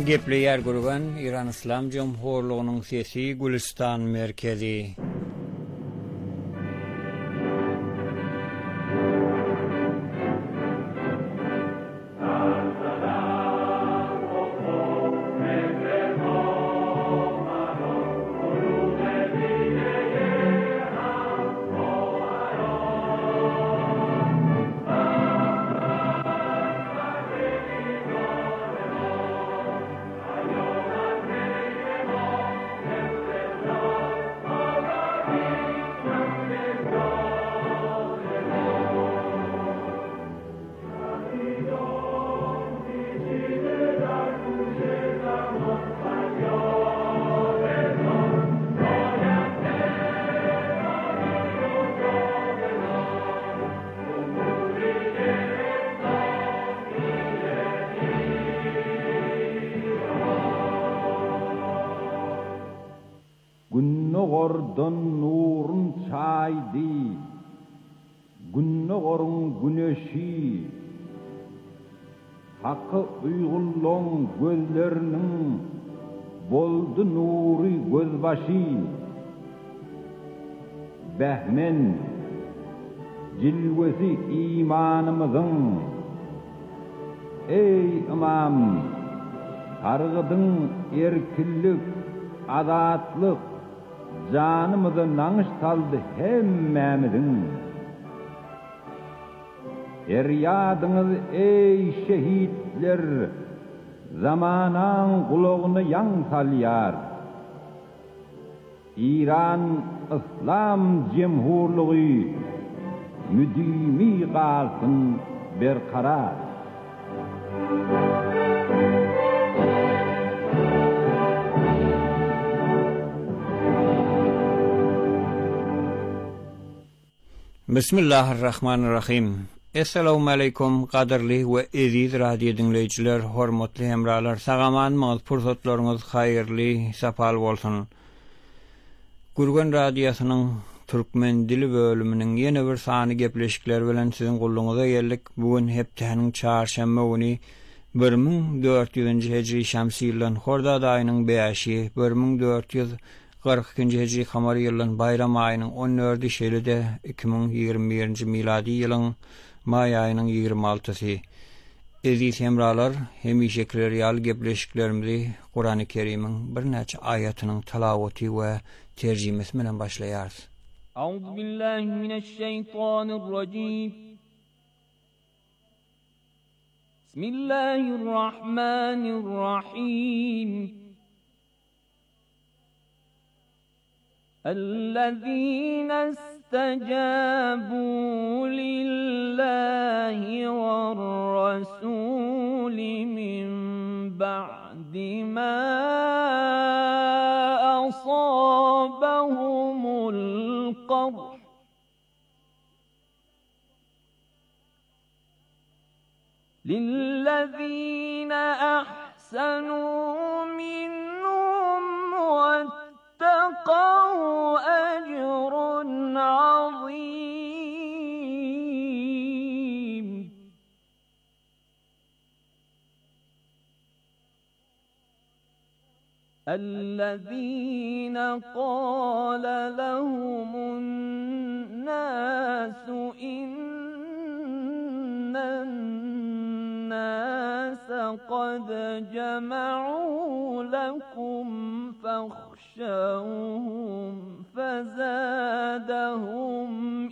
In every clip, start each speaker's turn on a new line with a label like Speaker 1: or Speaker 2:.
Speaker 1: Gepleyer gurgan İran İslam Cumhurluğu'nun sesi Gülistan merkezi.
Speaker 2: Günnogordan nurun çaydı, günnogorun güneşi, hakkı uygulluğun gözlerinin boldu nuri gözbaşı, behmen cilvesi imanımızın, ey imam, targıdın erkillik, adatlık, canımızı nanış saldı hemmemizin. Eryadınız ey şehitler, zamanan kulağını yan salyar. İran İslam Cumhurluğu müdimi kalsın berkarar.
Speaker 1: Bismillahirrahmanirrahim. Assalamu alaikum qadirli we aziz radio dinleyiciler, hormatly hemralar, sagamanmyz, pursatlaryňyz haýyrly, sapal bolsun. Gurgan radiosynyň türkmen dili bölüminiň ýene bir sany gepleşikler bilen siziň gulluňyza geldik. Bugün hepdeniň çarşamba güni 1400-nji hejri şamsy ýylyň Hordad aýynyň 5-i, 1442-nji hejri kamary ýylyň bayram aýynyň 14-nji şeýlede 2021-nji miladi ýylyň may aýynyň 26-sy. Aziz hemralar, hemişekler ýaly gepleşiklerimizi Kur'an-ı Kerim'iň bir näçe aýatynyň talawaty we terjimesi bilen başlaýarys.
Speaker 3: Euzu billahi mineşşeytanirracim. Bismillahirrahmanirrahim. الذين استجابوا لله والرسول من بعد ما أصابهم القرح للذين أحسنوا منهم واتقوا أجر عظيم. الذين قال لهم الناس إن الناس قد جمعوا لكم فاخشوهم فزادهم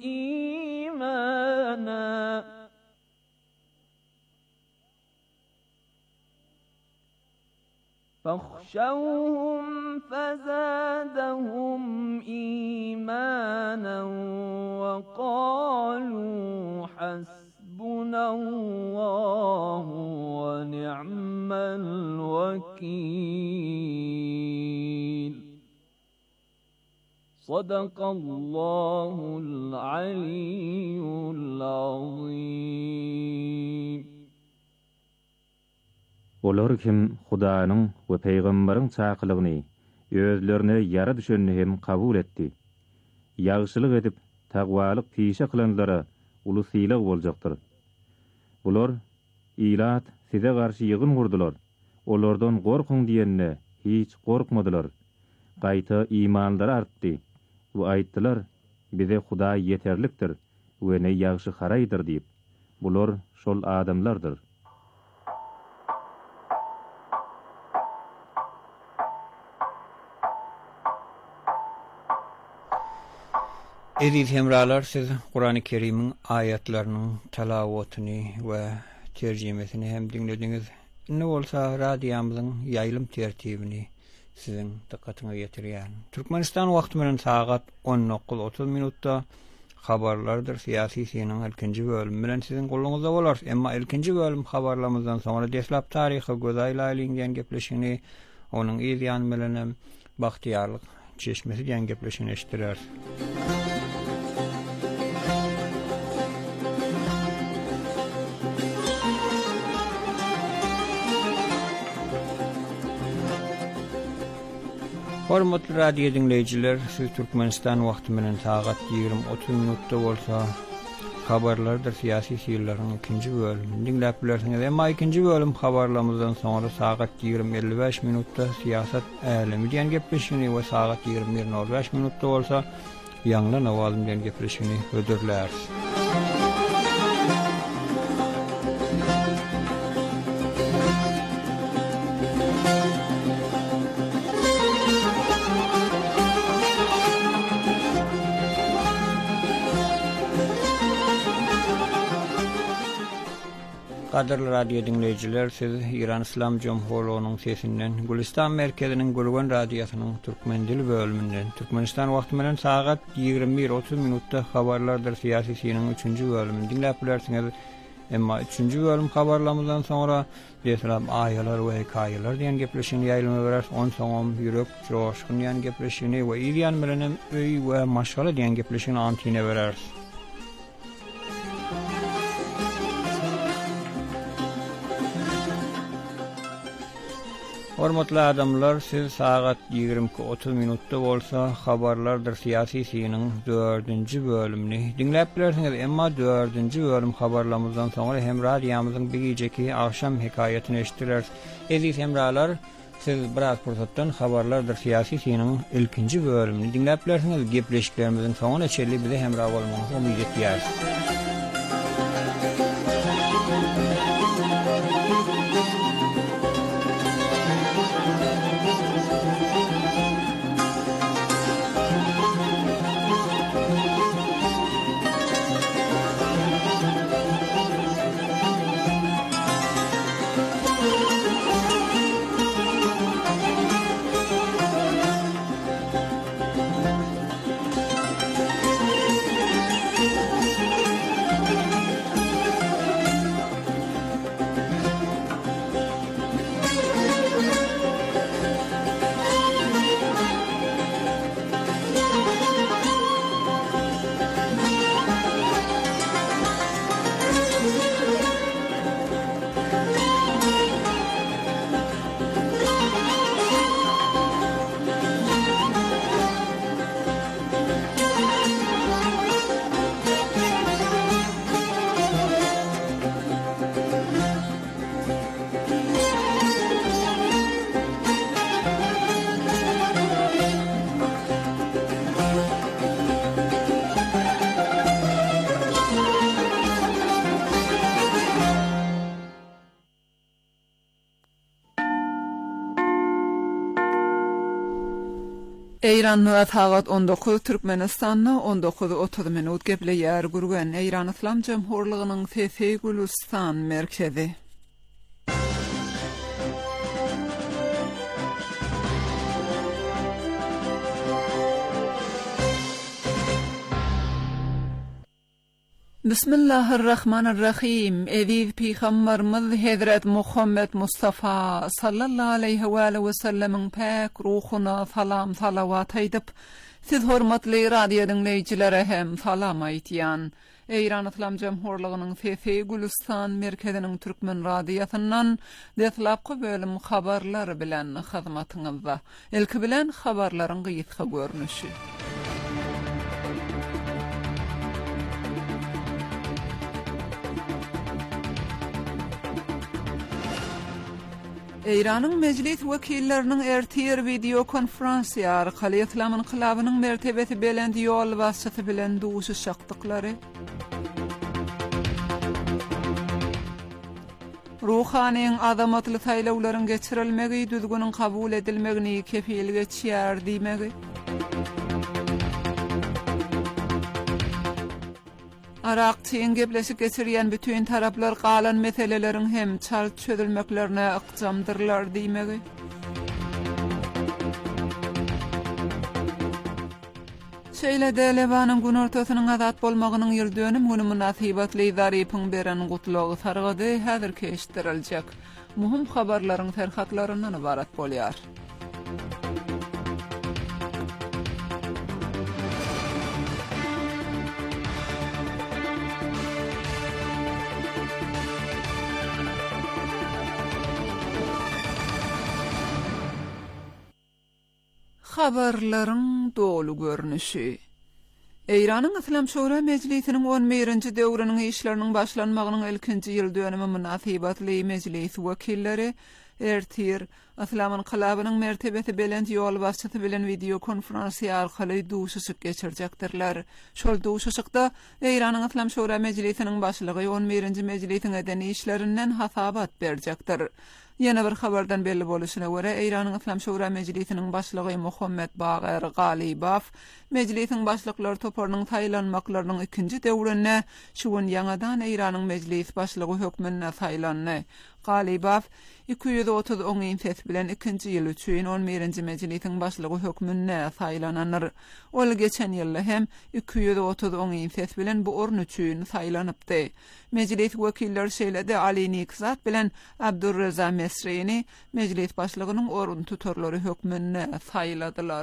Speaker 3: إيمانا وقالوا حسبنا الله ونعم الوكيل. صدق الله العلي العظيم.
Speaker 4: Olar kim Hudaýynyň we peýgamberiň çakylygyny özlerine ýara düşenini hem kabul etdi. Ýagşylyk edip tagwalyk pişe kılanlara ulusýylyk boljakdyr. Bular ilat size garşy ýygyn gurdular. olardan gorkun diýenne hiç gorkmadylar. Gaýta imanlary artdy. Bu aýtdylar, bize Huda yeterlikdir we ne ýagşy haraýdyr diýip. Bular şol adamlardyr.
Speaker 1: Aziz hemralar, siz Kur'an-ı Kerim'in ayetlerinin talawatyny we terjimesini hem dinlediňiz. Ne bolsa radiýamyzyň ýaýlym tertibini sizin dikkatiňize getirýän. Türkmenistan wagty bilen saat 19:30 minutda habarlardyr. Siyasi sinin ilkinji bölüm bilen sizin goluňyzda bolar. Emma ilkinji bölüm habarlarymyzdan soňra deslap taryhy gözaýlaýlan gepleşini, onuň ýan bilen bagtyarlyk çeşmesi diýen gepleşini eşitdiler. Hormatly radio dinleyijiler, siz Türkmenistan wagty bilen saat 20:30 minutda bolsa habarlardyr. Siyasi şeýerleriň ikinji bölümini dinläp bilersiňiz. Emma ikinji bölüm habarlarymyzdan soňra saat 20:55 minutda siýasat älemi diýen gepleşini we saat 21:05 minutda bolsa ýanglan awazym diýen gepleşini ödürler. Qadarly radio dinleyijiler, siz İran İslam Cumhuriyeti'nin sesinden Gülistan merkezinin Gulgan radiosynyň türkmen dili bölümünden Türkmenistan wagty bilen saat 21:30 minutda habarlardyr. Siyasi şeýeriniň 3-nji bölümini dinläp bilersiňiz. Emma 3-nji bölüm habarlarymyzdan soňra deslap aýalar we hekaýalar diýen gepleşini ýaýlama berer. On soňam ýürek joşkun diýen gepleşini we ýan bilen öý we maşgala diýen gepleşini antine berer. Hormatly adamlar, siz saat 20:30 minutda bolsa habarlardyr. Siyasi şeýeriniň 4-nji bölümini dinläp bilersiňiz. Emma 4-nji bölüm habarlarymyzdan soňra hem radiýamyzyň bigijeki akşam hekaýatyny eşitdiler. Aziz hemralar, siz biraz pursatdan habarlardyr. Siyasi şeýeriniň ilkinji bölümini dinläp bilersiňiz. Gepleşiklerimiziň soňuna çelli bize hemra bolmagyňyzy umyt etýär.
Speaker 5: Eýranly saat 19 Türkmenistanyň 19:30 minut gepleýär gurgan Eýran İslam Cumhuriyeti'niň sesi Gülistan merkezi. Bismillahirrahmanirrahim. Eziz Peygamberimiz Hazret Muhammed Mustafa sallallahu aleyhi ve sellem'in pak ruhuna salam salavat aýdyp, siz hormatly radio dinleýijilere hem salam aýtýan. Eýran İslam Cumhuriyeti'niň sesi Gülistan merkeziniň türkmen radiosynyň deslapky bölüm habarlary bilen hyzmatyňyzda. Ilki bilen habarlaryň gysga görnüşi. Eýranyň mejlis wekilleriniň ertir video konferansiýa arkaly islam inqilabynyň mertebesi bilen ýol wassaty bilen duşuşaklary. Ruhanyň adamatly taýlawlaryň geçirilmegi, düzgünün kabul edilmegini kefil geçýär diýmegi. Araqçyň gepleşik geçirýän bütün taraplar galan meseleleriň hem çal çözülmeklerine ykjamdyrlar diýmegi. Şeýle-de Lebanyň gün ortasynyň azat bolmagynyň ýyldönim güni munasybatly zarypyň beren gutlagy sargady häzir keşdiriljek. Muhim habarlaryň terhatlaryndan ibarat bolýar. Habarlaryň dolu görnüşi. Eýranyň Islam Şura Mejlisiniň 11-nji döwrüniň işleriniň başlanmagynyň ilkinji ýyldönümi munasybatly mejlis wekilleri ertir Islam inqilabynyň mertebesi bilen ýol wassaty bilen video konferansiýa arkaly duşuşyk geçirjekdirler. Şol duşuşykda Eýranyň Islam Şura Mejlisiniň başlygy 11-nji mejlisiň edeni işlerinden hasabat berjekdir. Yine bir habardan belli boluşuna göre Eýranyň Islam Şura Mejlisiniň başlygy Muhammed Bagar Galibaw mejlisiň başlyklary toparynyň taýlanmaklarynyň ikinji döwrüne şuwun ýangadan Eýranyň mejlis başlygy hökmüne taýlandy. Galibaw 230 infet bilen ikinji ýyl üçin 11-nji mejlisiň başlygy hökmüne taýlananlar. Ol geçen ýyl hem 230 infet bilen bu orn üçin taýlanypdy. Mejlis wekilleri şeýle-de Ali Nikzat bilen Abdurreza Mesrini mejlis başlygynyň orun tutarlary hökmüne taýladylar.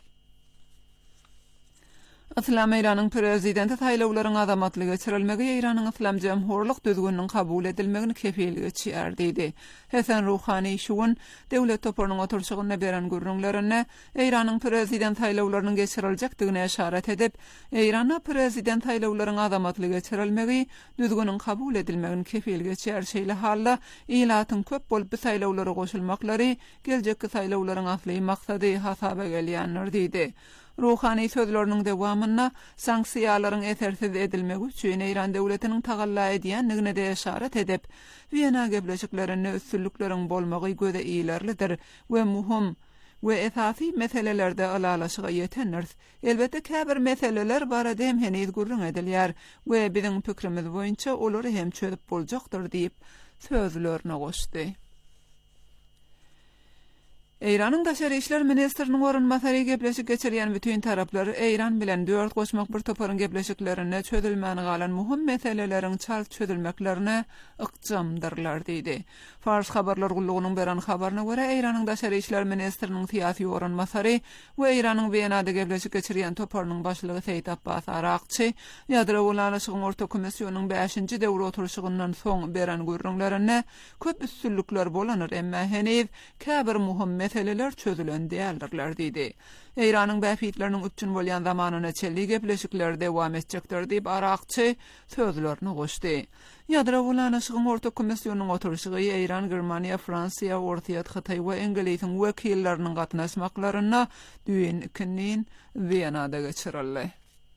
Speaker 5: Islam Eýranyň prezidenti taýlawlaryň adamatly geçirilmegi Eýranyň Islam Jamhurlyk düzgüniniň kabul edilmegini kefil geçýär diýdi. Hasan Ruhany şuwun döwlet toparynyň oturşygyna beren gürrüňlerine Eýranyň prezident taýlawlarynyň geçiriljakdygyna işaret edip, Eýranyň prezident taýlawlaryň adamatly geçirilmegi düzgüniniň kabul edilmegini kefil geçýär şeýle halla ilatyň köp bolup taýlawlara goşulmaklary geljekki taýlawlaryň asly maksady hasaba gelýänler diýdi. Ruhany sözleriniň dewamyna sanksiýalaryň etersiz edilmegi üçin Eýran döwletiniň tagalla edýänligine de işaret edip, Wiyana gepleşiklerinde üstünlikleriň bolmagy göze iýerlidir we muhim we esasy meselelerde alalaşyga ýetenler. Elbetde käbir meseleler barada hem heniz gurrun edilýär we biziň pikrimiz boýunça olary hem çözüp boljakdyr diýip sözlerini goşdy. Eýranyň daşary işler ministriniň orunmasary gepleşik geçirýän bütün taraplar Eýran bilen 4 goşmak bir toparyň gepleşiklerine çözülmäni galan muhim meseleleriň çal çözülmeklerine ykjamdyrlar diýdi. Fars habarlar gullugynyň beren habaryna görä Eýranyň daşary işler ministriniň syýasy orunmasary we Eýranyň Wienada gepleşik geçirýän toparynyň başlygy Seyit Abbas Araqçy ýadra ulanışygyň orta komissiýonyň 5-nji döwri oturşygyndan soň beren gürrüňlerine köp üstünlikler bolanır emma heniz käbir muhim meseleler çözülen diýerler diýdi. Eýranyň bäfitleriniň üçin bolýan zamanyna çelli gepleşikler dewam etjekdir diýip Araqçy sözlerini goşdy. Ýadra ulanışygyň orta komissiýonyň oturşygy Eýran, Germaniýa, Fransiýa, Ortaýat, Hatay we Inglisiň wekilleriniň gatnaşmaklaryna düýün ikinin Wienada geçirildi.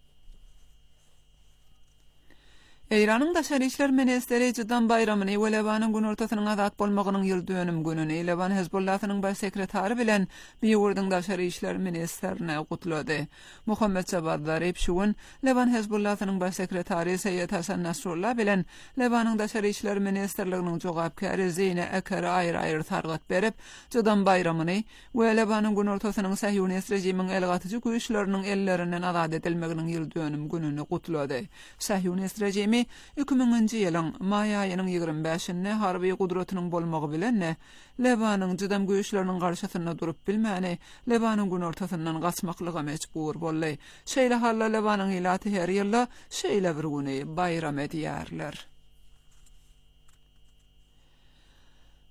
Speaker 5: Eýranyň daşary işler ministeri Jydan Bayramy we Lebanyň gün ortasynyň azat bolmagynyň ýyldönüm gününi Leban Hezbollahynyň baş sekretary bilen Biýurdyň daşary işler ministerine gutlady. Muhammed Javad Zarip şuwun Leban Hezbollahynyň baş sekretary Seyyed Hasan Nasrullah bilen Lebanyň daşary işler ministerliginiň jogapkary Zeyne Eker aýry-aýry targat berip Jydan Bayramy we Lebanyň gün ortasynyň Sahyunist rejimiň elgatyjy güýçleriniň ellerinden azat edilmeginiň ýyldönüm gününi gutlady. Sahyunist rejimi 2000-nji ýylyň may aýynyň 25-nde harby gudratynyň bolmagy bilen Lebanyň jydam güýçleriniň garşysyna durup bilmäni Lebanyň gün ortasyndan gaçmaklyga mejbur boldy. Şeýle halla Lebanyň ilaty her ýyla şeýle bir güni bayram edýärler.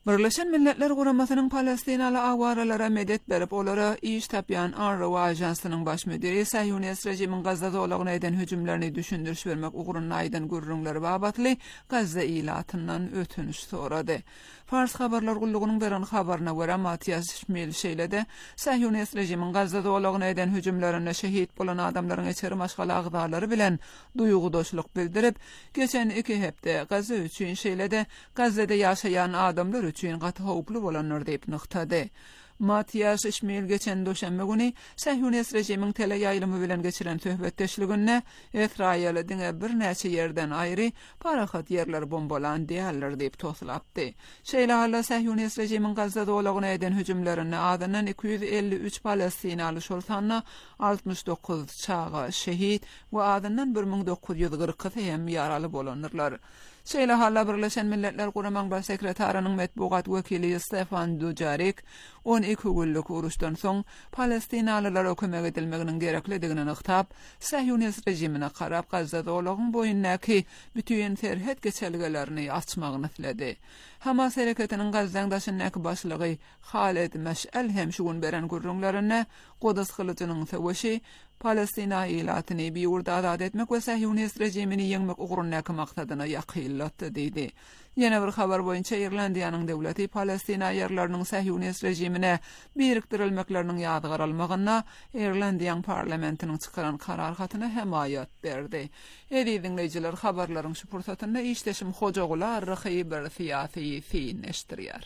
Speaker 5: Birleşen Milletler Guramasynyň Palestinaly awaralara medet berip olara iş tapyan Anrawa ajansynyň baş müdiri Sahyonist rejimiň Gazza zolagyna eden hüjümlerini düşündürüş bermek ugrunna aýdan gurrunlary babatly Gazza ilatyndan ötünüş sorady. Fars habarlar gullugynyň beran habaryna görä Matias Schmil şeýlede Sahyonist rejimiň Gazza zolagyna eden hüjümlerine şehit bolan adamlaryň içeri maşgal agdalary bilen duýgudaşlyk bildirip, geçen 2 hepde Gazza üçin şeýlede Gazzada ýaşaýan adamlar üçin gaty howply bolanlar diýip nyktady. Matias Schmil geçen doşanbe güni Sahyonist rejimiň tele ýaýlymy bilen geçiren töhbetdeşligine Israýil diňe bir näçe ýerden aýry parahat ýerler bombalan diýerler diýip toslapdy. Şeýle hala Sahyonist rejimiň Gazza dolagyna eden hüjümlerini adynyň 253 Palestinaly şoltanna 69 çağa şehit we adynyň 1940 hem ýaraly bolanlar. Şeýle hala Birleşen Milletler Guramaň baş sekretarinyň medbugat wekili Stefan Dujarric 12 günlük uruşdan soň Palestinalylara kömek edilmeginiň gerekligini nyktap, Sahyonist rejimine karap Gazza dolagyň boyundaky bütün terhet geçelgelerini açmagyny tiledi. Hamas hereketiniň Gazza'ň daşyndaky başlygy Khaled Mash'al hem şu gün beren gurrunlaryna Quds hylyjynyň sowuşy Palestina ýylatyny biýurda azad etmek we Sahyonist rejimini ýeňmek ugrundaky maksadyna ýakynlatdy diýdi. Ýene bir habar boýunça Irlandiýanyň döwleti Palestina ýerleriniň Sahyonist rejimine birikdirilmekleriniň ýadgar almagyna Irlandiýanyň parlamentiniň çykaran karar hatyna hemaýat berdi. Dinleýijiler, habarlaryň şu pursatynda işleşim hojagular rahy bir siýasy fin eşdirýär.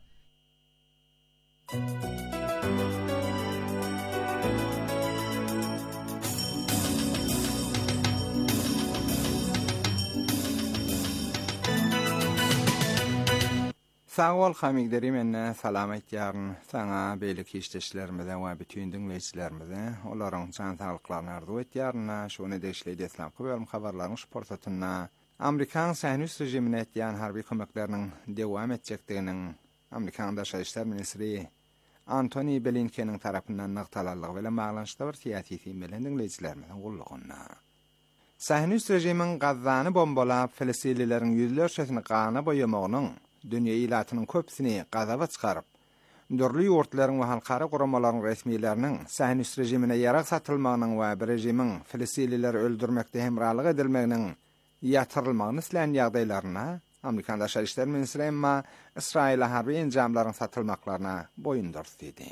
Speaker 6: Sağ ol hamigderi menne salamet yarın sana beýlik işleşlerimize we bütün dinleýijilerimize olaryň can sağlyklaryny arzu etýärna şonu deşleýdi islam köbelm habarlaryň şu portatynda Amerikan Sahyonist rejimine etýän harby kömekleriniň dewam etjekdiginiň Amerikan Daşary işler ministri Antony Blinkeniň tarapyndan nyktalanlygy bilen baglanşykda bir siýasy fin bilen dinleýijilerimiň gullugyna. Sahyonist rejimiň Gazzany bombalap Filistinlileriň ýüzlerçesini gana boýamagynyň dünýä ýylatynyň köpsini gazaba çykaryp, dörli ýurtlaryň we halkara guramalaryň resmiýetleriniň Sahyonist rejimine ýarak satylmagynyň we bir rejimiň Filistinlileri öldürmekde hemralyk edilmeginiň ýatyrylmagyny isleýän ýagdaýlaryna Amerikan Daşary işler ministri emma Israýil harby enjamlaryň satylmaklaryna boýundurdy.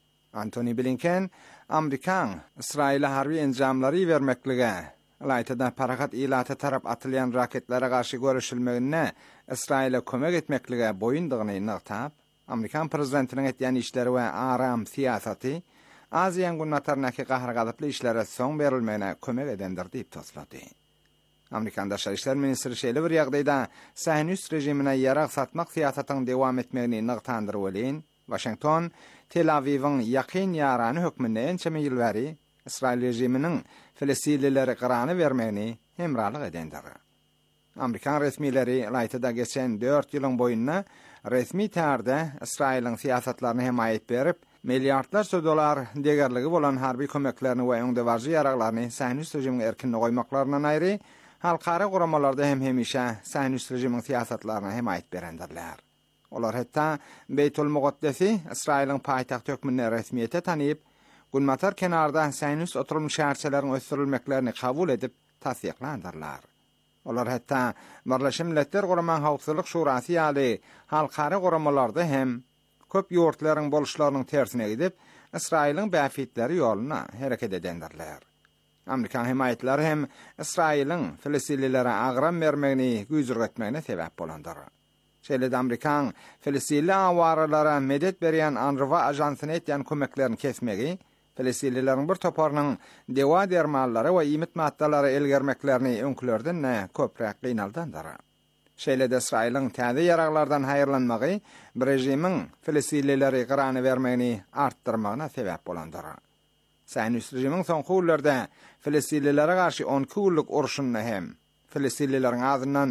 Speaker 6: Antony Blinken Amerikan Israýil harby enjamlary bermeklige Alaytada parahat ýylaty tarap atylýan raketlere garşy görüşilmegine Israýile kömek etmeklige boýundygyny nykap, Amerikan prezidentiniň etýän işleri we aram siýasaty Aziýan günnatarnaky gahragadyply işlere soň berilmegine kömek edendir diýip toslady. Amerikan Daşary işler ministri şeýle bir ýagdaýda Sahyonist rejimine ýarak satmak siýasatynyň dewam etmegini nyktandyryp welin, Washington, Tel Avivyň ýakyn ýarany hökmünde ençeme ýyl bäri Israýil rejiminiň Filistinlilere qırany vermegini hemralyk edendir. Amerikan resmiýetleri Laytyda geçen 4 ýylyň boýunna resmi tärde Israýlyň siýasatlaryny hemaýet berip, milliardlarça dolar degerligi bolan harby kömeklerini we öňde barjy ýaraklaryny Sahyonist rejimiň erkinine goýmaklaryndan aýry, halkara guramalarda hem hemişe Sahyonist rejimiň siýasatlaryna hemaýet berendirler. Olar hatda Beytul Muqaddesi Israýlyň paýtaxt hökmüne resmiýete tanyp, Gulmatar kenarda Sahyonist oturulmuş şäherçelerin ösdürilmeklerini kabul edip tasdiklandyrlar. Olar hatda Birleşen Milletler Guramaň Howpsuzlyk Şurasy ýaly halkara guramalarda hem köp ýurtlaryň boluşlarynyň tersine gidip Israýlyň bäfitleri ýoluna hereket edendirler. Amerikan hemaýetleri hem Israýlyň Filistinlilere agram bermegini güýjürgetmegine sebäp bolandyr. Şeýle Amerikan Filistinli awaralara medet berýän Anrawa ajansyny etýän kömeklerini kesmegi, Filistinlileriň bir toparynyň dewa dermanlary we ýymit maddalary elgermeklerini öňkülerden köprek gynaldandyr. Şeýle de Israýlyň täze ýaraglardan haýyrlanmagy bir rejimiň Filistinlileri qırany bermegini artdyrmagyna sebäp bolandyr. Sahyonist rejimiň soňky ýyllarda Filistinlilere garşy 12 günlük uruşyny hem Filistinlileriň adynan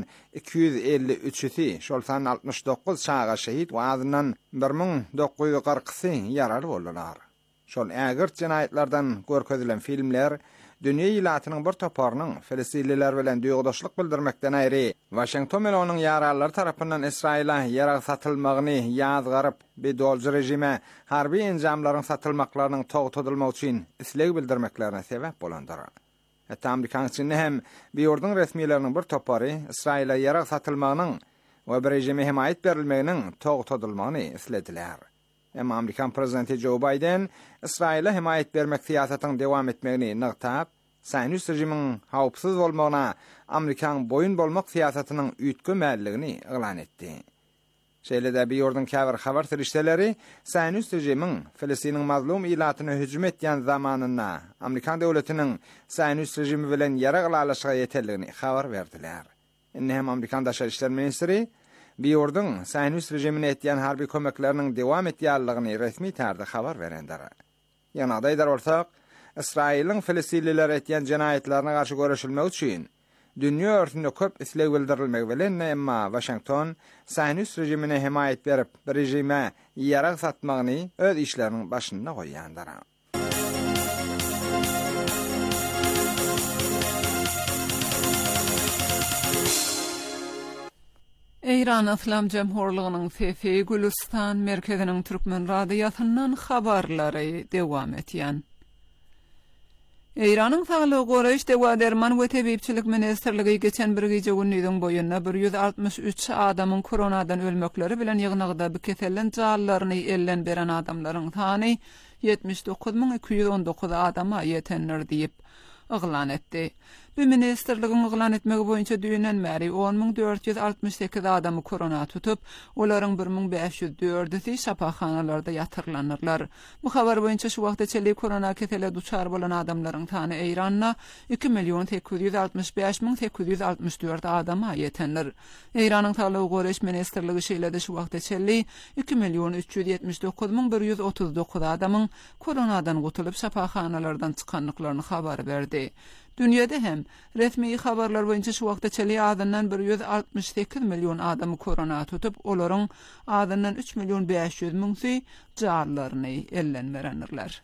Speaker 6: 253-i, şolsan 69 çağa şehit we adynan 1940-sy ýaraly boldular. Şol ägirt jenaýetlerden görkezdilen filmler dünýe ýylatynyň bir toparynyň Filistinliler bilen duýgdaşlyk bildirmekden aýry Washington bilen onuň ýaralary tarapyndan Israila ýarag satylmagyny ýazgaryp bedolji rejime harby enjamlaryň satylmaklarynyň togutulmagy üçin isleg bildirmeklerine sebäp bolandyr. Hatta Amerikan içinde hem bir ýurdun resmiýetleriniň bir topary Israila ýarag satylmagynyň we bir rejime himayet berilmeginiň togutulmagyny islediler. Hem Amerikan prezidenti Joe Biden İsrail'e himayet vermek siyasetinin devam etmegini nıqtab, Sionist rejimiň hawpsyz bolmagyna Amerikan boyun bolmak siyasetinin üýtgü mälligini elan etdi. Şeýlede bir ýurdun käbir habar serişdeleri Sionist rejimiň Filistiniň mazlum ilatyna hüjüm etýän zamanyna Amerikan döwletiniň Sionist rejimi bilen ýara galalaşyga ýeterligini habar berdiler. Hem Amerikan Daşary işler ministri bir ýurdun Sionist rejimine etýän harby kömekleriniň dewam etýänligini resmi tarda habar berendir. Ýa-da aýdar bolsak, Israiliň Filistinliler etýän jenaýetlerine garşy görüşilmek üçin dünýä örtünde köp isleg bildirilmegi bilen emma Washington Sionist rejimine himayet berip bir rejime ýarag satmagyny öz işleriniň başynda goýýandyr.
Speaker 5: Eýran Islam Jemhurlygynyň FFI Gülistan merkeziniň türkmen radiýasyndan habarlary dewam etýän. Eýranyň Saglyk Goraýyş dewa derman we tebipçilik ministrligi geçen bir gece günüň boýundan 163 adamyň koronadan ölmekleri bilen ýygnagda bu keselen jallaryny ellen beren adamlaryň sany 79219 adama ýetenler diýip ıglan etdi. Bu ministerligiň ıglan etmegi boýunça düýünden bäri 10468 adamy korona tutup, olaryň 1504-i şapaxanalarda ýatyrlanyrlar. Bu habar boýunça şu wagtda çeli korona kesele duçar bolan adamlaryň sany Eýranda 2.865.864 adama ýetenler. Eýranyň Saglyk Goraýyş ministerligi şeýlede şu wagtda çeli 2.379.139 adamyň koronadan gutulup şapaxanalardan çykanlyklaryny habar berdi. Dünyada hem resmi habarlar boýunça şu wagtda çeli adından 168 milyon adamy korona tutup, olaryň adından 3.500.000 jarlaryny ellen berenler.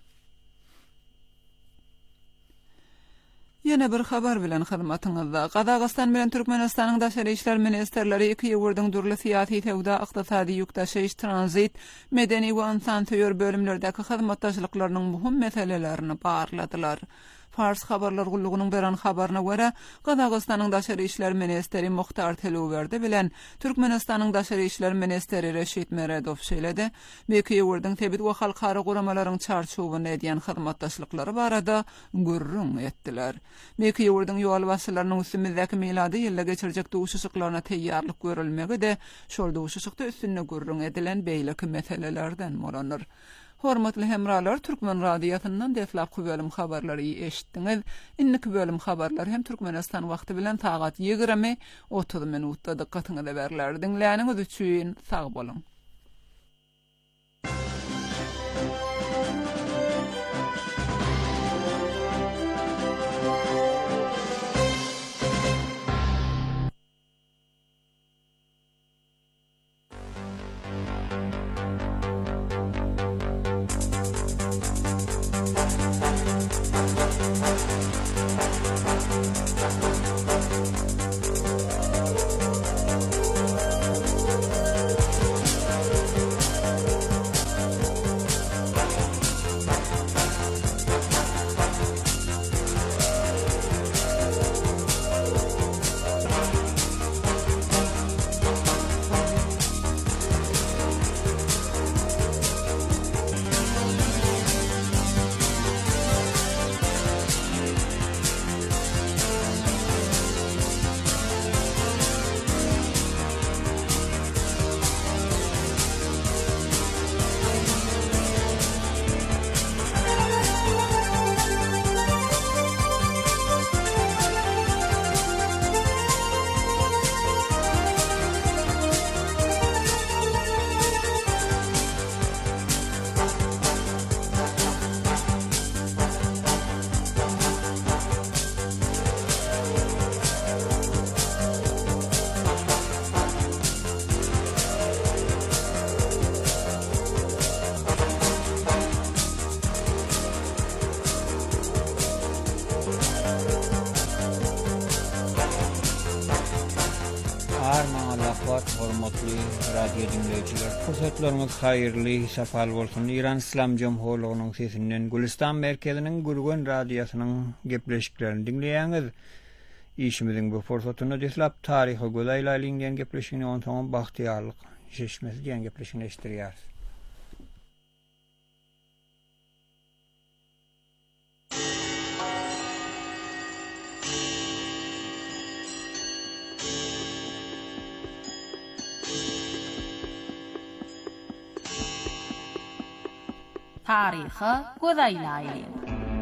Speaker 5: Yine bir habar bilen hyzmatyňyzda. Gazakystan bilen Türkmenistanyň daşary işler ministerleri iki ýurdun durly syýasy, sowda, ykdysady ýükdaşyş, transit, medeni we insan söýür bölümlerdäki hyzmatdaşlyklarynyň muhim meselelerini barladylar. Fars habarlar gullugynyň beren habaryna görä, Gazakystanyň daşary işler ministeri Muhtar Teluwerdi bilen Türkmenistanyň daşary işler ministeri Reşit Meredow şeýlede, iki ýurdun tebit we halkara guramalaryň çarçowyny edýän hyzmatdaşlyklary barada gurrun etdiler. Iki ýurdun ýol başçylarynyň üstünmizdäki milady ýylla geçirjek duşuşyklaryna teýýarlyk görülmegi de şol duşuşykda üstünne gurrun edilen beýleki meselelerden molanır. Hormatly hemralar, Türkmen radiýasyndan deflap bölüm habarlary eşitdiňiz. Inniki bölüm habarlar hem Türkmenistan wagty bilen sagat 20:30 minutda dikkatyňyza berler. Dinläniňiz üçin sag bolun.
Speaker 1: hormatly radio dinleyiciler. Fursatlarınız hayırlı, safal bolsun. İran İslam Cumhuriyeti'nin sesinden Gülistan merkezinin Gürgen radyosunun gepleşiklerini dinleýäňiz. İşimizin bu fırsatını deslap tarihi gölaylaýlan gepleşigini ondan bahtiýarlyk şeşmesi diýen gepleşigini eşdirýär.
Speaker 7: Tarihi gölaylaýlan.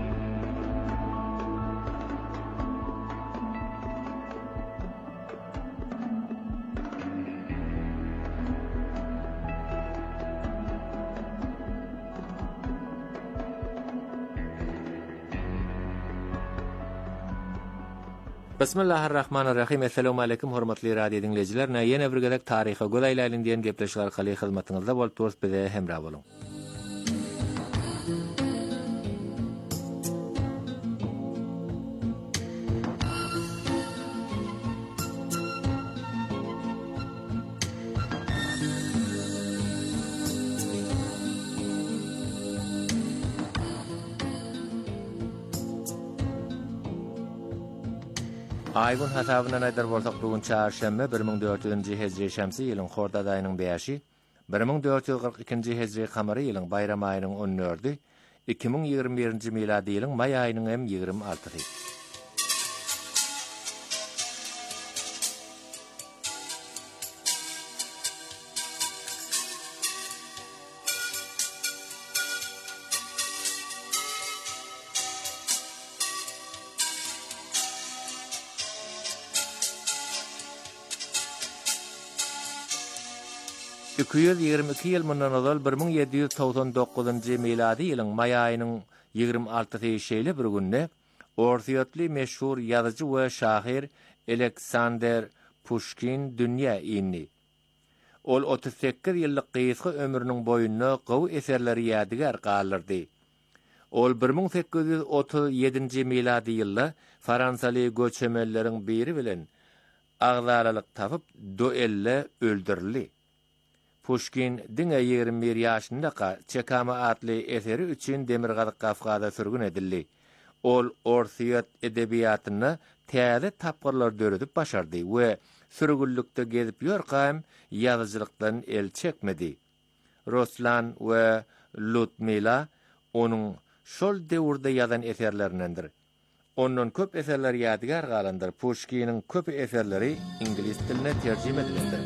Speaker 8: Bismillahirrahmanirrahim. Assalamu alaykum hormatly radio dinleyijiler. Ýene bir gezek taryhy gölaylaýlan diýen gepleşik arkaly hyzmatyňyzda bolup durýar, bize hemra boluň. Aýgyn hasabyna näder bolsak bugün çarşamba 1400-nji hejri şämsi ýylyň Horda aýynyň 5-i, 1442-nji hejri kamary ýylyň bayram aýynyň 14-i, 2021-nji miladi ýylyň may aýynyň hem 26-y. Ýyl mundan ozal 1799-njy miladi ýylyň may aýynyň 26-sy şeýle bir günde orsiýatly meşhur ýazyjy we şahyr Aleksander Pushkin dünýä indi. Ol 38 ýyllyk gysga ömrüniň boýuna gowy eserleri ýadygar galyrdy. Ol 1837-nji miladi ýylda Fransaly göçemeleriň biri bilen agzalalyk tapyp duelle öldürildi. Pushkin diňe 21 ýaşynda Çekama adly eseri üçin Demirgazyk Kafkada sürgün edildi. Ol orsiýat edebiýatyny täze tapgyrlar döredip başardy we sürgünlükde gezip ýörkam ýazyjylykdan el çekmedi. Ruslan we Ludmila onuň şol döwürde ýazan eserlerindendir. Onun köp eserleri ýadygar galandyr. Pushkiniň köp eserleri ingilis diline terjime edilendir.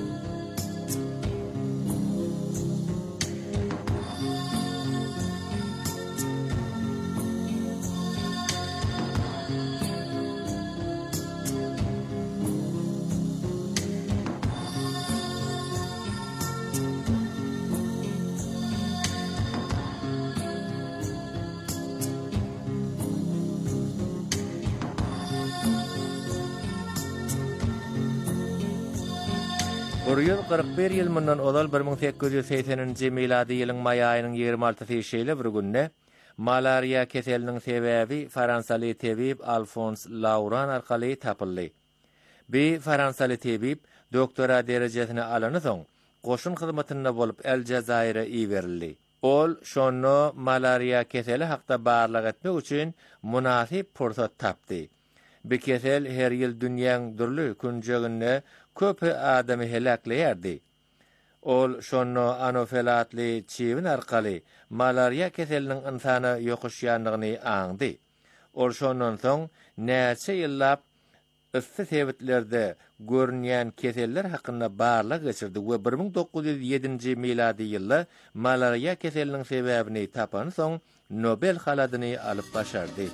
Speaker 8: Ýyl 41 ýyl mundan ozal 1880-nji miladi ýylyň may aýynyň 26-sy şeýle bir günde malariýa keseliniň sebäbi Fransaly tebip Alphonse Laurent arkaly tapyldy. Bi Fransaly tebip doktora derejesini alany soň goşun hyzmatynda bolup Aljazaira iýberildi. Ol şonu malariýa keseli hakda barlyk etmek üçin munasyp pursat tapdy. Bu kesel her ýyl dünýäň dürli künjeginde köpü adamy helakleýärdi. Ol şonu anofelatly çiwin arkaly malariýa keseliniň insana ýokuşýanlygyny aňdy. Ol şondan soň näçe ýyllap ıssy sebetlerde görünýän keseller hakynda barlyk geçirdi we 1907-nji miladi ýylda malariýa keseliniň sebäbini tapan soň Nobel haladyny alyp başardy.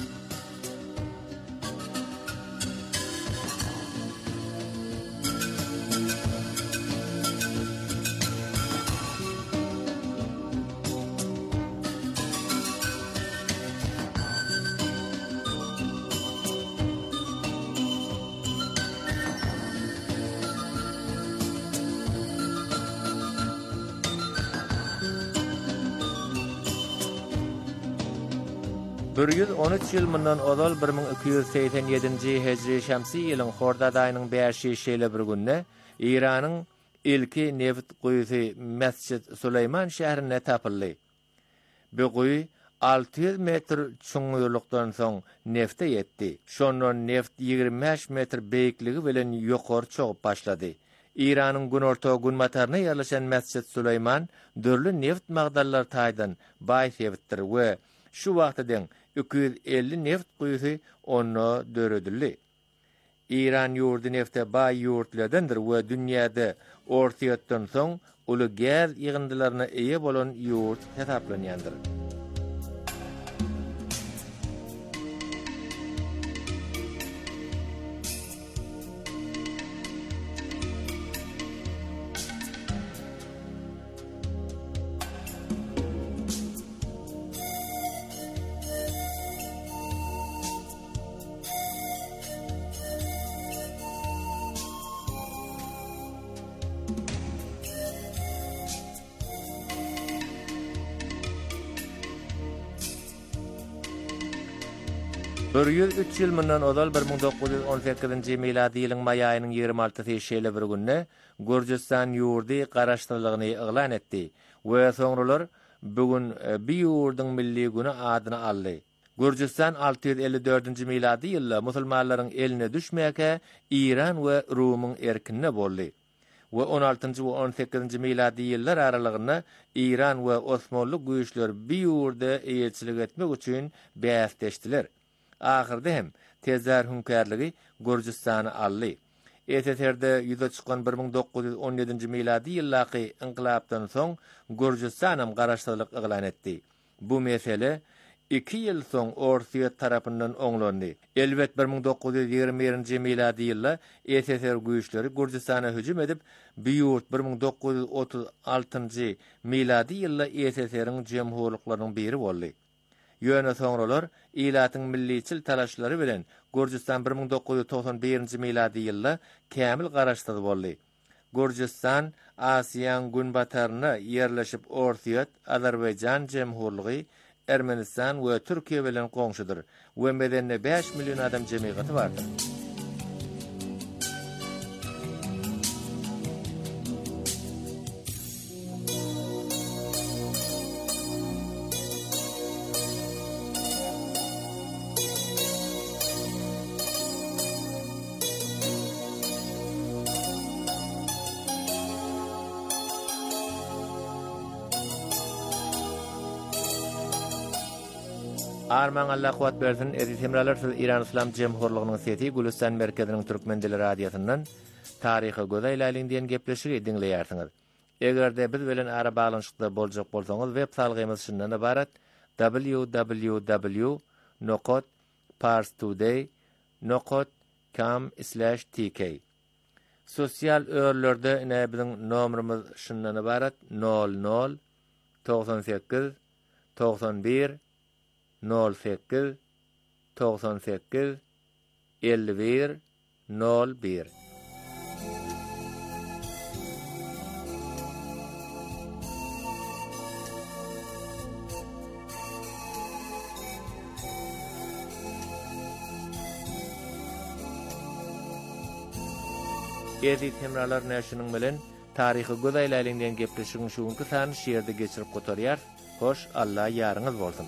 Speaker 8: Bir 113 ýyl mundan ozal 1287-nji hejri şämsi ýylyň Horda aýynyň 5-i şeýle bir günde Iranyň ilki neft guyusy Mescid Süleyman şäherine tapyldy. Bu guy 600 metr çuňgurlukdan soň nefte ýetdi. Şondan neft 25 metr beýikligi bilen ýokary çoğup başlady. İranyň günorta gün mataryna ýerleşen Mescid Süleyman dörli neft magdallar taýdan baý sebitdir we şu wagtdan 250 neft guyusy onu döredildi. İran ýurdy nefte baý ýurtlardandyr we dünýäde ortaýatdan soň uly gaz ýygyndylaryna eýe bolan ýurt hesaplanýandyr. Bir 103 ýyl mundan ozal 1918-nji miladi ýylyň may aýynyň 26-sy şeýle bir günne Gürjistan ýurdy garaşdyrlygyny eglan etdi we soňralar bugün bir ýurdyň milli güni adyny aldy. Gürjistan 654-nji miladi ýylda musulmanlaryň eline düşmäke İran we Rumyň erkinine boldy. We 16-njy we 18-nji miladi ýyllar aralygyna İran we Osmanly güýçler bir ýurda eýetçilik etmek üçin bäsleşdiler. Ahirde hem tezler hünkârlygy Gürjistany aldy. SSR'de ýüze çykan 1917-nji miladi ýyllaky inqilapdan soň Gürjistan hem garaşdyrlyk eglan etdi. Bu mesele 2 ýyl soň Orsiýet tarapyndan oňlandy. Elbet 1921-nji miladi ýylda SSR güýçleri Gürjistana hüjüm edip, bu ýurt 1936-njy miladi ýylda SSR'ň jemhurlyklarynyň biri boldy. Ýöne soňralar ilatyň milliçil talaşlary bilen Gürjistan 1991-nji miladi ýylda kämil garaşdyrdy boldy. Gürjistan Asiýanyň günbataryna ýerleşip Orsiýet, Azerbaýjan jemhurlygy, Ermenistan we Türkiýe bilen goňşudyr we medenne 5 million adam jemgyýeti bardyr. Arman Allah kuwat bersin. Etimralar siz İran İslam Jemhurlygynyň sesi Gülistan merkeziniň türkmen dili radiosundan taryhy gözeýläliň diýen gepleşigi dinleýärsiňiz. Egerde biz bilen ara baglanyşykda boljak bolsaňyz web salgymyz şundan ibarat: www.parstoday.com/tk. Sosial örlerde ine biziň nomerimiz şundan ibarat: 00 98 91 08 98 51 01. Edi temralar näşiniň bilen taryhy gözeýläliňden gepleşigiň şuňky sany şeýerde geçirip gotarýar. Hoş, Allah ýaryňyz bolsun.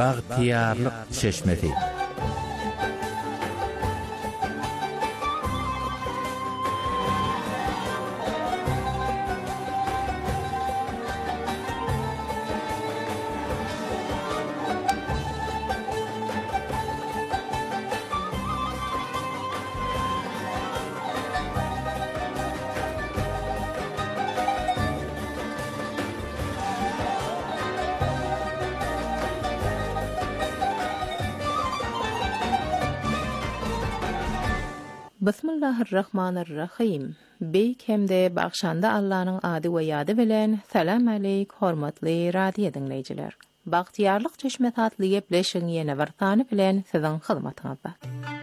Speaker 8: Bagtiyarlyk çeşmesi.
Speaker 9: Bismillahirrahmanirrahim. Beyk hemde bagşanda Allah'ın ady we ýady bilen salam aleyk hormatly radio dinleýijiler. Bagtiyarlyk çeşme tatly gepleşiň ýene bir tany bilen siziň hyzmatyňyzda.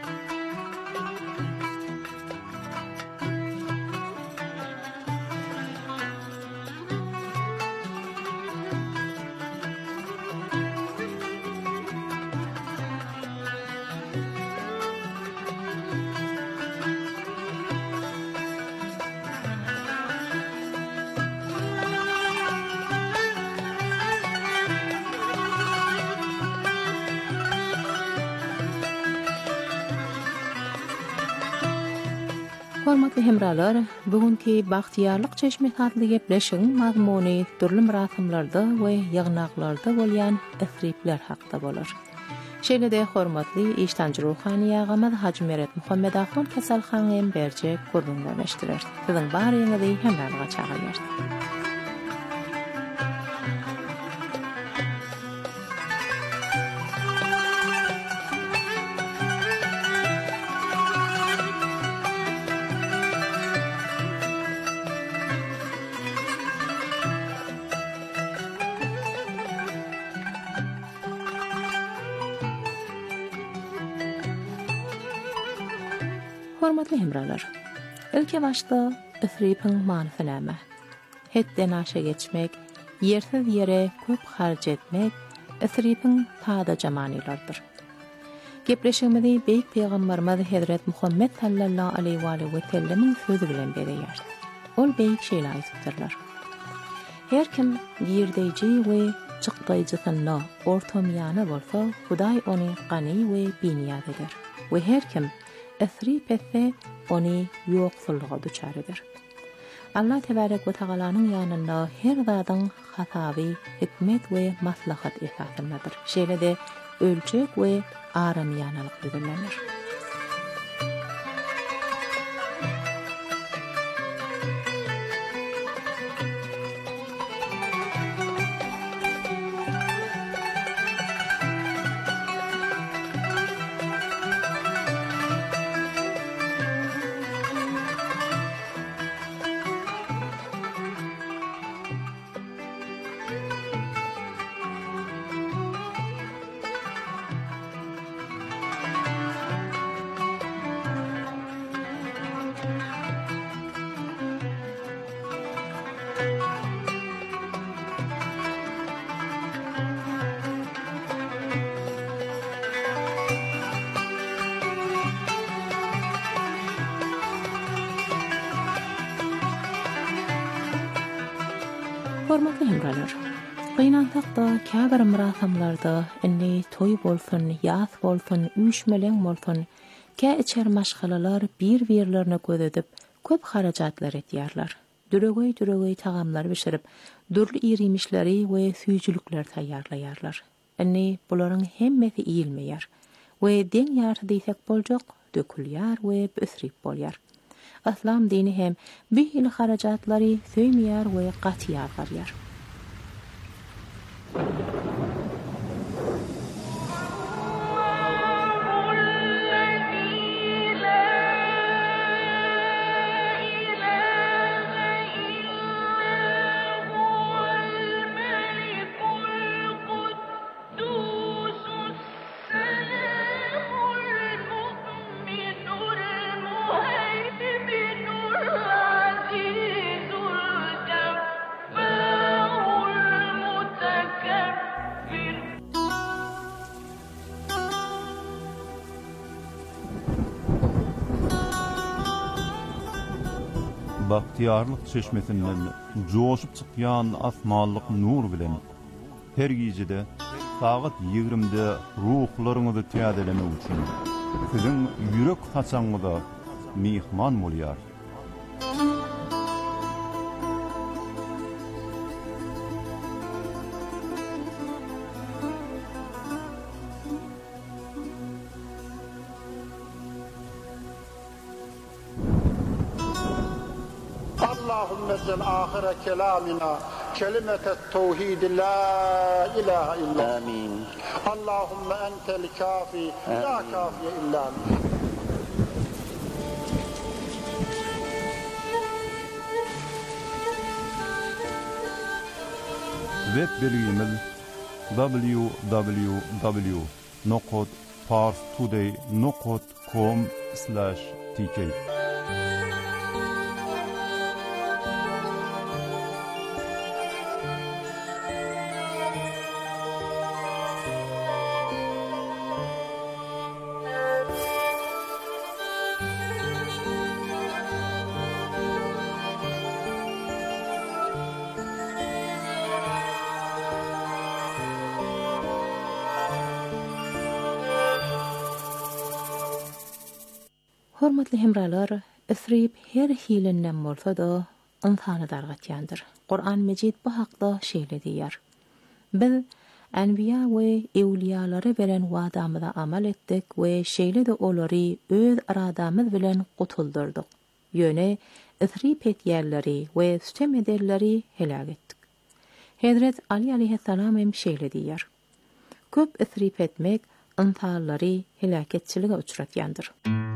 Speaker 9: Hormatly hemralar, bugünkü bagtiyarlyk çeşme tatly gepleşiň mazmuny türli murasamlarda we ýagnaklarda bolýan esripler hakda bolar. Şeýle-de hormatly iştanjy ruhany ýagamaz Haji Meret Muhammed Ahon kasalxanaň berje gurbunlaşdyrar. Siziň baryňyzy hemralyga çağırýar. Hormatly hemralar, ilki başda esripiň manyny näme? Hetden aşa geçmek, yersiz yere köp harc etmek esripiň tada jamanylardyr. Gepleşigimizi Beyk Peýgamberimiz Hazrat Muhammed sallallahu aleyhi ve sellem sözü bilen berýär. Ol beyik şeýle aýtdylar. Her kim girdeýji we çykdaýjysyna ortamýany bolsa, Hudaý ony gany we binýat eder. We her kim esrip etse onu ýoksullyga duçar eder. Allah tebarek we tagalanyň ýanynda her zadyň hasaby, hikmet we maslahat esasyndadyr. Şeýle-de ölçek we aramyanylyk bilinir. Hormatly hemralar, gynantakda käbir murasamlarda inni toy bolsun, ýas bolsun, üýşmeleň bolsun, kä içer maşgalalar bir-birlerine göz edip köp harajatlar etýärler. Düregöy tagamlar bişirip, durly irimişleri we süýjülükler taýýarlaýarlar. Inni bularyň hemmesi iýilmeýär we deň ýarty diýsek boljak, dökülýär we ösrip bolýar. Aslam dini hem bihil harajatlary söýmeýär we gatýar barýar.
Speaker 10: Bagtiyarlyk çeşmesinden joşup çykýan asmanlyk nur bilen her gijede saat 20'de ruhlarınızı täzeleme üçin sizin yürek haçaňyza mihman bolýar.
Speaker 11: اللهم اجعل آخر كلامنا كلمة التوحيد لا إله إلا آمين. اللهم أنت الكافي لا كافي إلا أنت.
Speaker 10: Web bilgimiz www.parstoday.com/tk.
Speaker 9: Hormatly hemralar, Esrip her hilenden bolsa da ynsyny dargatýandyr. Qur'an Mejid bu hakda şeýle diýär. Biz enbiya we ewliýalary beren wadamyza amal etdik we şeýle de olary öz aradamyz bilen gutuldyrdyk. Ýöne Esrip etýärleri we sütem ederleri helak etdik. Hazrat Ali aleyhissalam hem şeýle diýär. Köp Esrip etmek ynsanlary helaketçilige uçratýandyr.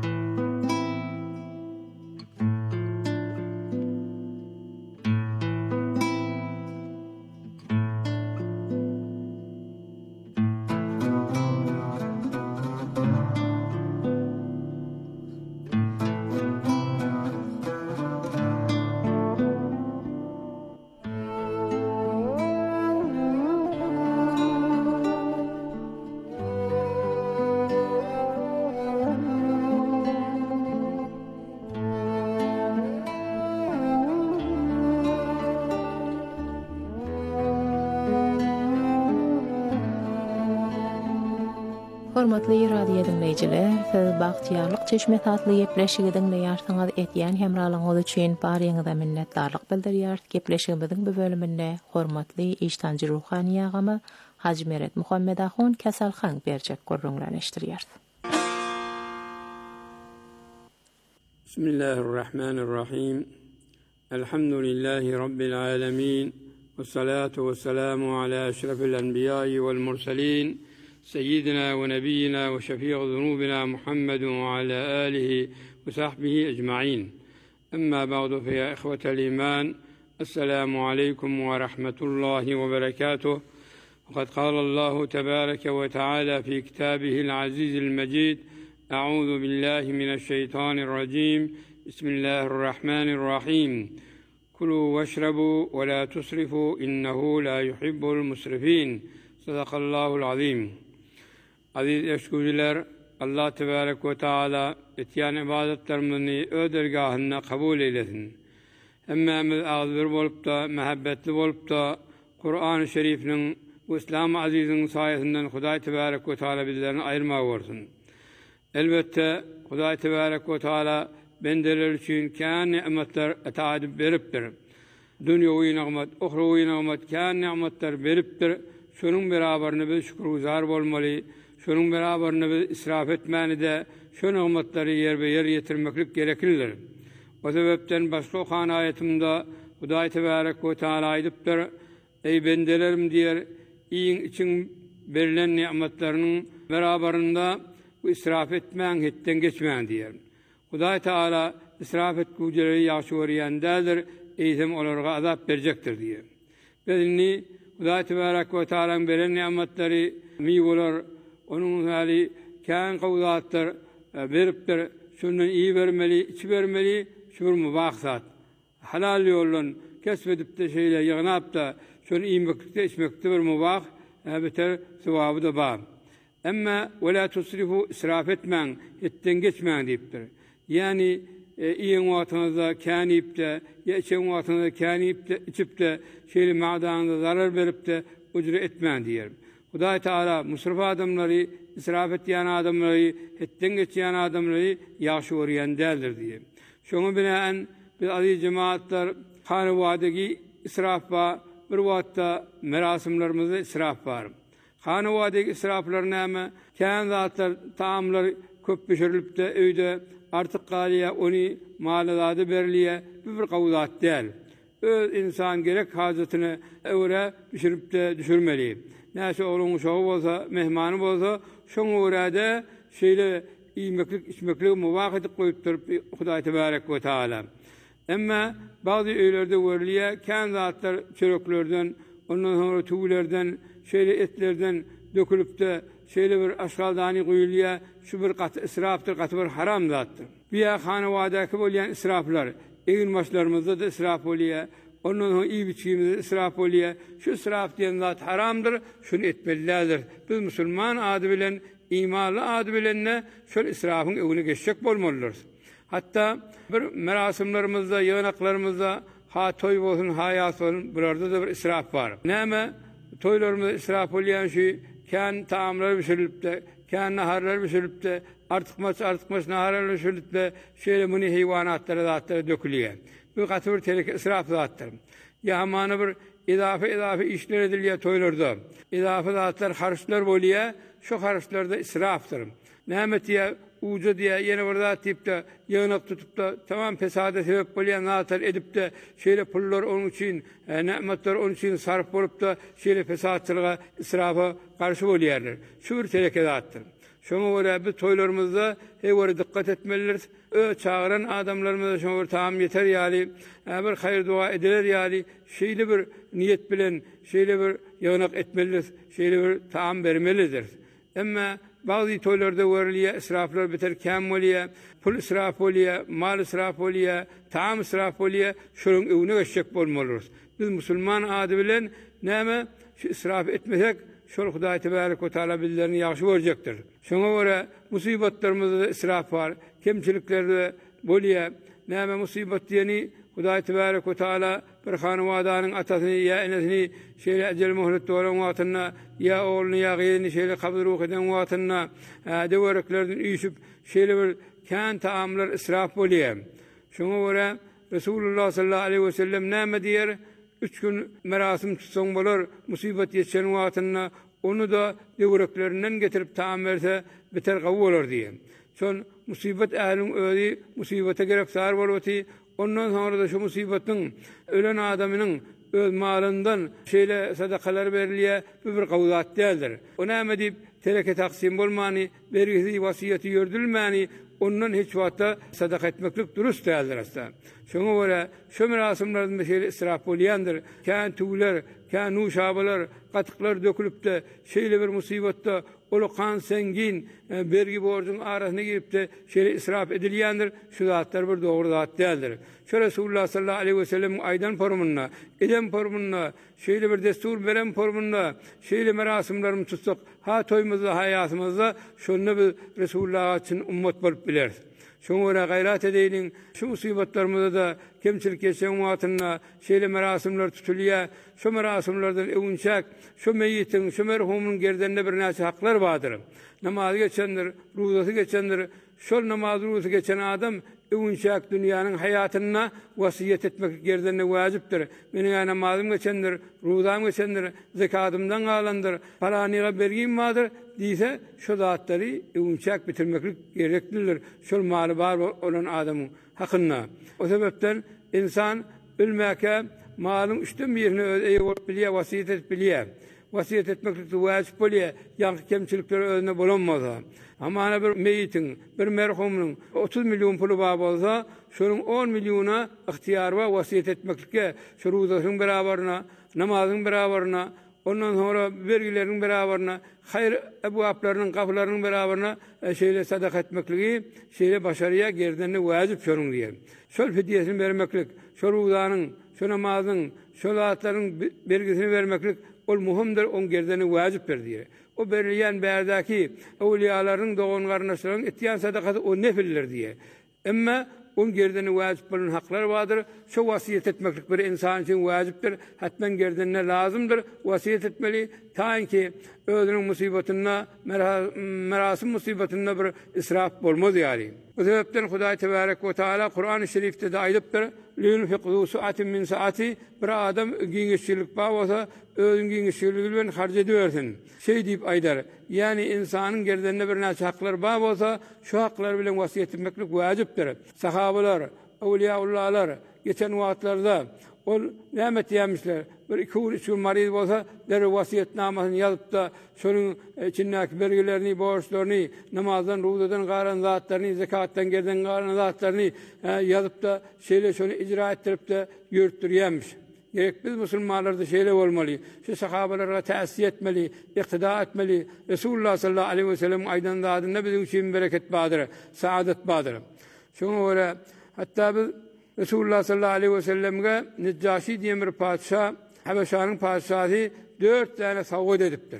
Speaker 9: Hormatly radio dinleyijiler, siz bagtyarlyk çeşme tatly gepleşigi dinleýärsiňiz etýän hemralaryňyz üçin barýaňyza minnetdarlyk bildirýär. Gepleşigimiziň bu bölüminde hormatly iştanjy ruhani agamy Haji Meret Muhammedaxun Kasalxan berjek görüňleşdirýär.
Speaker 12: Bismillahirrahmanirrahim. Elhamdülillahi rabbil alamin. Vessalatu vesselamu ala eşrefil enbiya'i vel murselin. سيدنا ونبينا وشفيع ذنوبنا محمد وعلى آله وصحبه أجمعين. أما بعد فيا إخوة الإيمان السلام عليكم ورحمة الله وبركاته. وقد قال الله تبارك وتعالى في كتابه العزيز المجيد: أعوذ بالله من الشيطان الرجيم. بسم الله الرحمن الرحيم. كلوا واشربوا ولا تسرفوا إنه لا يحب المسرفين. صدق الله العظيم. Aziz eşküziler, Allah Tebarek ve Teala etýän ibadetlerimizni ödergahına kabul eylesin. Hemmemiz ağzır bolup da, mehabbetli bolup da, Kur'an-ı Şerif'nin bu İslam-ı Aziz'in sayesinden Hudaý Tebarek ve Teala bizlerini ayırmak olsun. Elbette Hudaý Tebarek ve Teala bendeler üçün kän nimetler ata edip beripdir. Dünýäwi nimet, uhrawy nimet, kän nimetler beripdir. Şunun beraberine biz şükürgüzar bolmaly. Şunun beraberine biz israf etmäni de şu nimetleri yerbe yer ýetirmeklik gereklidir. O sebepten başga okan ayetimde Hudaý Tebarek ve Teala aýdypdyr: "Ey bendelerim" diýer, "iň için berilen nimetleriniň beraberinde bu israf etmäň, hetden geçmäň" diýer. Hudaý Teala israf etgüjeleri ýaşy görýändedir, eýsem olarga azap berjekdir diýer. Belini Hudaý Tebarek ve Teala'nın beren nimetleri miwolar, onun hali kän gowzatlar beripdir. Şundan iyi vermeli, içi vermeli, şu mubahsat. Halal ýollan kesbedip de şeýle ýygnap da şunu iýmekde içmekde bir mubah, beter sewaby da bar. Emma wala tusrifu israf etmäň, hetden geçmäň diýipdir. Ýani iýen wagtyňyzda känip de, ýeçen wagtyňyzda känip de, içip de şeýle magdanyňyza zarar berip de ujra etmäň diýer. Hudaý Taala musrif adamlary, israf etýän adamlary, hetden geçýän adamlary ýaşy görýän däldir diýe. Şoňa binaen biz aziz cemaatlar hanawadagy israf ba bir wagtda merasimlerimizi israf bar. Hanawadagy israflar näme? Kän zatlar taamlar köp pişirilipde öýde artık galyýa ony maly berilýär, bir gawzat däl. Öz insan gerek hajatyny öwre pişiripde düşürmeli. Näçe oğlun uşagy bolsa, mehmany bolsa, şoň öwrede şeýle iýmeklik, içmeklik muwafaqat goýup durup Hudaý tebarek we taala. Emma bazı öýlerde görülýär, kän zatlar çöreklerden, ondan sonra tüwlerden, şeýle etlerden dökülipde şeýle bir aşgaldany goýulýar, şu bir gat israfdyr, gat bir haram zatdyr. Biýa hanawadaky bolýan israflar, egin başlarymyzda da israf bolýar. Ondan sonra iyi biçimde israf bolýar. Şu israf diýen zat haramdyr, şunu etmelilerdir. Biz musulman ady bilen, imanly ady bilen şol israfyň öwüne geçjek bolmalydyr. Hatta bir merasimlerimizde, ýaňaklarymyzda ha toy bolsun, ha ýas bolsun, burada da bir israf bar. Näme? Toylarymyzda israf bolýan şu kän taamlar pişirilipde, kän naharlar pişirilipde, artykmaç naharlar pişirilipde, şeýle muni heýwanatlara zatlara dökülýär. Bu gatyr terek israf zatlar. Ya many bir idafe işler edilýär toylarda. Idafe zatlar harçlar bolýar, şu harçlarda israfdyr. Näme diýär, uja diýär, ýene bir zat diýipde, ýagnak tutupda tamam pesada sebep bolýan zatlar edipde, şeýle pullar onun üçin, nämetler onun üçin sarf bolupda, şeýle pesatçylyga, israfa garşy bolýarlar. Şu bir terek zatlar. Şoňa görä biz toylarymyzda heýwere dikkat etmeliyiz. Çağıran adamlarymyza şoňa bir taam ýeter ýaly, bir haýır dua ediler ýaly, şeýle bir niýet bilen, şeýle bir ýagnak etmeliyiz, şeýle bir taam bermelidir. Emma bazı toylarda görülýär, israflar beter kän bolýar, pul israf bolýar, mal israf bolýar, taam israf bolýar, şonuň öwüne geçjek bolmalydyr. Biz musulman ady bilen näme şu israf etmesek, şol Hudaý tebarek we taala bizlerini ýaşy görjekdir. Şoňa görä musibatlarymyzda israf bar, kemçiliklerde bolýar. Näme musibat diýeni Hudaý tebarek we taala bir hanawadaryň atasyny ýa enesini şeýle ejel möhlet bolan wagtyna ýa oğluny ýa gyýyny şeýle kabul ruh eden wagtyna döwereklerden üýşüp şeýle bir kän taamlar israf bolýar. Şoňa görä Resulullah sallallahu aleyhi we sellem näme diýer? 3 gün merasim tutsaň bolar, musibat ýetýän wagtyna onu da döwereklerinden getirip taam berse beter gawy bolar diýer. Şol musibat ähliň özi musibata gerepsar bolupdy. Ondan sonra da şu musibatyň ölen adamynyň öz malyndan şeýle sadakalar berilýär, bir gawzat däldir. O näme diýip tereke taksim bolmany, bergisi wasiýeti ýördülmäni, ondan hiç wagtda sadaka etmeklik durust däldir aslan. Şoňa görä şu merasimlerden şeýle israf bolýandyr. Kän tüwler, kän nuşabalar, gatyklar dökülipde, şeýle bir musibatda olu kan sengin bergi borcun arasyna giripde şeýle israf edilýändir. Şu zatlar bir dogry zat däldir. Şu Resulullah sallallahu aleyhi we sellem aýdan formuna, eden formuna, şeýle bir destur beren formuna, şeýle merasimlerimiz tutsak, ha toýmyzda, ha ýasymyzda şonu biz Resulullah üçin ummat bolup bileriz. Şoňa görä gaýrat edeýin, şu musibatlarymyzda da kemçilik geçen wagtyna şeýle merasimler tutulýar. Şu merasimlerden öwünçäk, şu meýitin, şu merhumyň gerdeninde bir näçe haklar bardyr. Namazy geçendir, ruzasy geçendir. Şol namaz ruzasy geçen adam öwünçäk dünýäniň hayatyna wasiýet etmek gerdenine wajypdyr. Meniň namazym geçendir, ruzam geçendir, zekatymdan galandyr, palanyga bergim bardyr diýse, şu zatlary öwünçäk bitirmeklik gereklidir. Şol maly bar olan adamyň hakyna. O sebepden insan bilmäke malyň üçden birini öýüp bilýär, wasiýet edip bilýär. Wasiýet etmeklik wajyp bolýar, ýa-da kemçilikler özüne bolanmasa. Ama bir meýitin, bir merhumyň 30 million puly bar bolsa, şonuň 10 milliona ihtiýar we wasiýet etmeklikge, şu ruzasyň beraberine, namazyň beraberine, ondan sonra bergileriň beraberine, haýr ebwaplarynyň gapylarynyň beraberine şeýle sadaka etmekligi, şeýle başarýa gerdenine wajyp şonuň diýer. Şol fidyesini bermeklik, şol ruzanyň, şol namazyň, şol atlaryň bergisini bermeklik ol muhimdir, on gerdeni wajyp berdiýär. O berilýän bärdäki awliýalaryň dogan garnaşlaryň etýän sadakaty o nefildir diýär. Emma on gerdeni wajip bolan haklar vardır. Şu wasiyet etmeklik bir insan için wajipdir. Hatman gerdenine lazımdır. Wasiyet etmeli. Taanki özünün musibetine, merasim musibetine bir israf bolmaz yani. Bu sebepten Hudaý Tebarek ve Teala Kur'an-ı Şerif'te de aydıptır. Lünfiq zu su'atin min saati, bir adam giňişçilik bar bolsa özüň giňişçiligi bilen harj ediversin. Şey diýip aýdar. Yani insanın gerdenine bir näçe haklar bar bolsa, şu haklar bilen wasiyet etmeklik wajipdir. Sahabalar, awliyaullahlar geçen wagtlarda ol nämet ýamışlar. Bir 2-3 gün mariz bolsa, dere wasiyetnamasyny ýazyp da şonuň içindäki belgilerini, borçlaryny, namazdan, ruzadan garan zatlaryny, zakatdan gerden garan zatlaryny ýazyp da şeýle şonu icra etdirip de ýürütdirýärmiş. Gerek biz musulmanlarda şeýle bolmaly. Şu sahabalara täsir etmeli, iqtida etmeli. Resulullah sallallahu aleyhi ve sellem aýdan zadyna bizim üçin bereket badyr, saadet badyr. Şoňa görä hatta biz Resulullah sallallahu aleyhi ve sellemge Neccaşi diýen bir padşah, Habeşanyň padşahy 4 tane sowgat edipdir.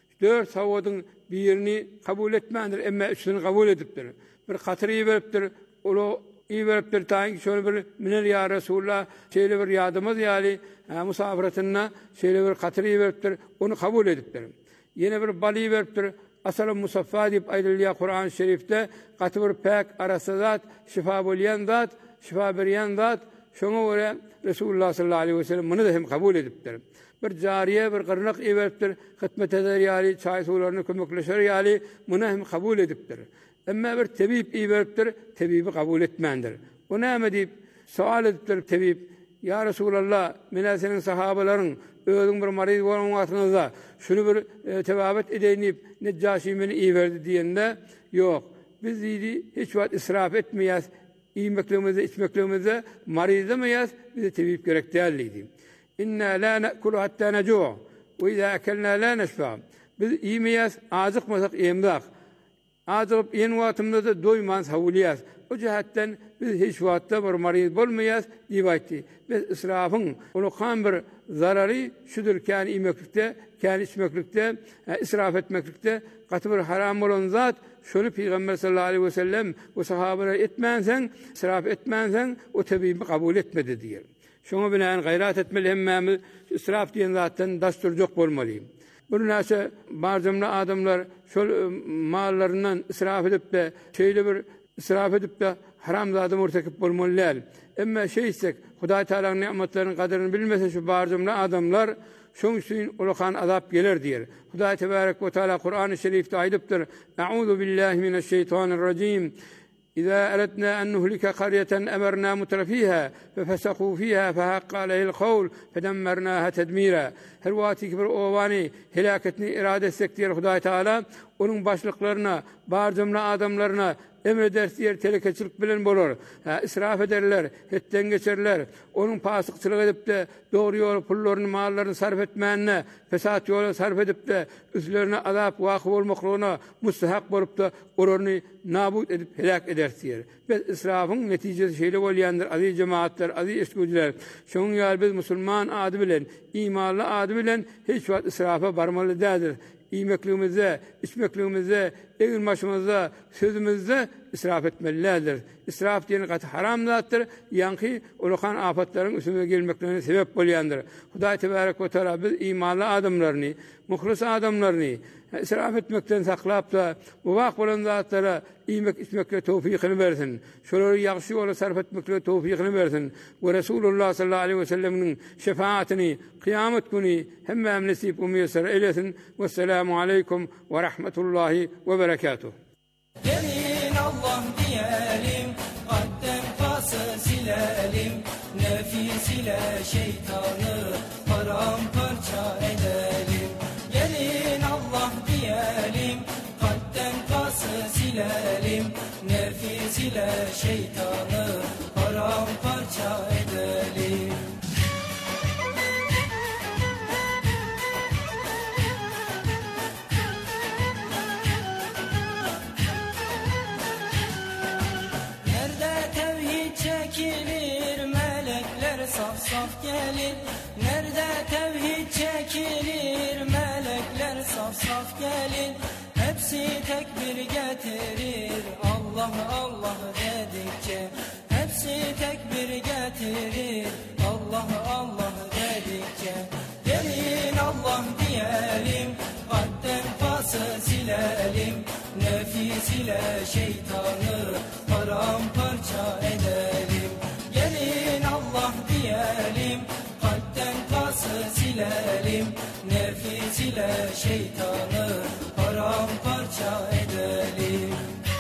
Speaker 12: 4 sowgatyň birini kabul etmändir, emma üçini kabul edipdir. Bir katyry beripdir, olo iberipdir taýin şonu bir miner ya Resulullah şeýle bir ýadymyz ýaly musafiratyna şeýle bir katyry beripdir, onu kabul edipdir. Ýene bir bali beripdir, asal musaffa diýip aýdylýar Kur'an-ı Şerifde, gaty bir pek arasy zat, şifa bolýan zat, şifa berýän zat. Şoňa görä Resulullah sallallahu aleyhi ve sellem bunu da hem kabul edipdir. Bir jariye bir gyrnak iberipdir, hytmet eder ýaly, çaý suwlaryny kömekleşer ýaly, bunu hem kabul edipdir. Emma bir tebip iberipdir, tebibi kabul etmändir. O näme diýip sual edipdir tebip, ya Resulallah, mene senin sahabalaryň özüň bir mariz bolan wagtynda şunu bir tebabet edeýin diýip Neccaşi meni iberdi diýende, ýok. Biz diýdi hiç wagt israf etmeýäs. İyimeklerimize, içmeklerimize marizlemeyiz, bize tebip gerek değerliydi. İnna la na'kulu hatta necu' ve izâ ekelnâ la neşfâ. Biz iyimeyiz, azıkmasak iyimdak. Azıkıp yen vaatımda da doymaz havuliyaz. O cihetten biz hiç vaatta bir mariz bolmayız, diýýärdi. Biz israfın, ulukan bir zararı şudur kâni iyimeklikte, kâni içmeklikte, israf etmeklikte, katı bir haram olan zat, şunu Peygamber sallallahu aleyhi ve sellem o sahabeler etmänsen, israf etmänsen o tebibi kabul etmedi diýer. Şoňa bilen gayrat etmeli hemmemiz israf diýen zatdan dasturjok bolmaly. Bir näçe barzymly adamlar şol mallaryndan israf edip de şeýle bir israf edip de haram zady murtakip bolmalylar. Emma şeýsek Hudaý Teala'nın nimetlerinin kadrini bilmese şu barzymly adamlar şoň üçin ulakan azap gelir diýer. Hudaý Tebarek ve Teala Kur'an-ı Şerifde aýdypdyr: "Eûzu billahi mineşşeytanirracim. İzâ eretnâ en nuhlika qaryeten emerna mutrafiha fefesaqû fiha fehaqqa aleyhil kavl fedemmernâha tedmîra." Her wagty bir owany helaketini irade etsek diýer Hudaý Teala, onun başlıklarına, barzymly adamlaryna emredersiyer telekeçilik bilen bolar. İsraf ederler, hetten geçerler. Onun pasıkçılık edip de doğru yol pullaryny, mallaryny sarf etmänine, fesat ýola sarf edip de üzlerine azap waqy bolmaklygyna mustahak bolup da orany nabut edip helak edersiyer. Biz israfyň netijesi şeýle bolýandyr aziz cemaatler, aziz eşgüdiler. Şoň ýaly biz musulman ady bilen, imanly ady bilen hiç wagt israfa barmaly dädir. İyimekligimize, içmekligimize, egin başımıza, sözümüzde israf etmelilerdir. İsraf diýen gaty haram zatdyr, ýanky ulukan afatlaryň üstüne gelmeklerine sebep bolýandyr. Hudaý Tebarek we Teala biz imanly adamlaryny, muhlis adamlaryny israf etmekden saklap da bu wagt bolan zatlara iýmek içmekle tawfikyny bersin. Şolary ýagşy ýola sarf etmekle tawfikyny bersin. We Resulullah sallallahu aleyhi ve sellemiň şefaatini kıyamet günü hemme nasip umyasar eylesin. Vesselamu aleykum ve rahmetullahi ve berekatuh.
Speaker 13: Gelin Allah diyelim, kalpten pası silelim, nefis ile şeytanı paramparça edelim. Gelin Allah diyelim, kalpten pası silelim, nefis ile şeytanı paramparça edelim. Çekilir melekler saf saf gelir. Nerede tevhid çekilir melekler saf saf gelir. Hepsi tekbir getirir Allah Allah dedikçe. şeytanı paramparça edelim. Gelin Allah diyelim, kalpten pası silelim, nefis ile şeytanı paramparça edelim.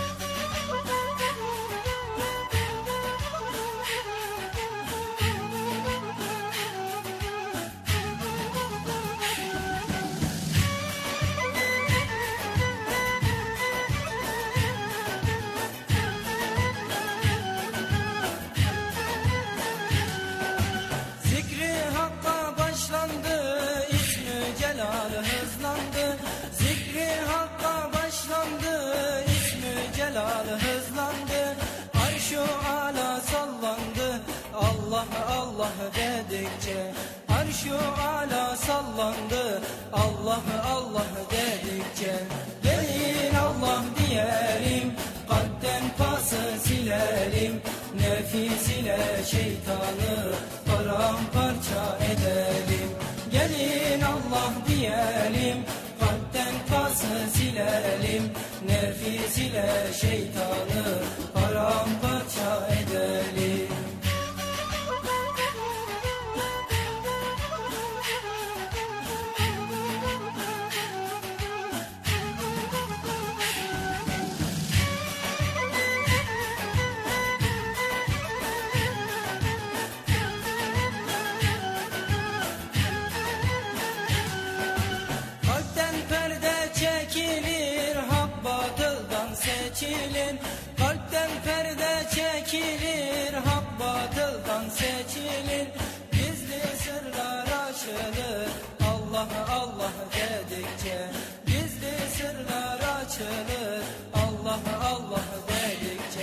Speaker 13: Hızlandı, arş-ı ala sallandı, Allah Allah dedikçe. Arş-ı ala sallandı, Allah Allah dedikçe. Gelin Allah diyelim, kalpten pası silelim, nefis ile şeytanı paramparça edelim. Gelin Allah diyelim, kalpten pası silelim, nefis ile şeytanı paramparça edelim. Seçilin, kalpten perde çekilir, hak batıldan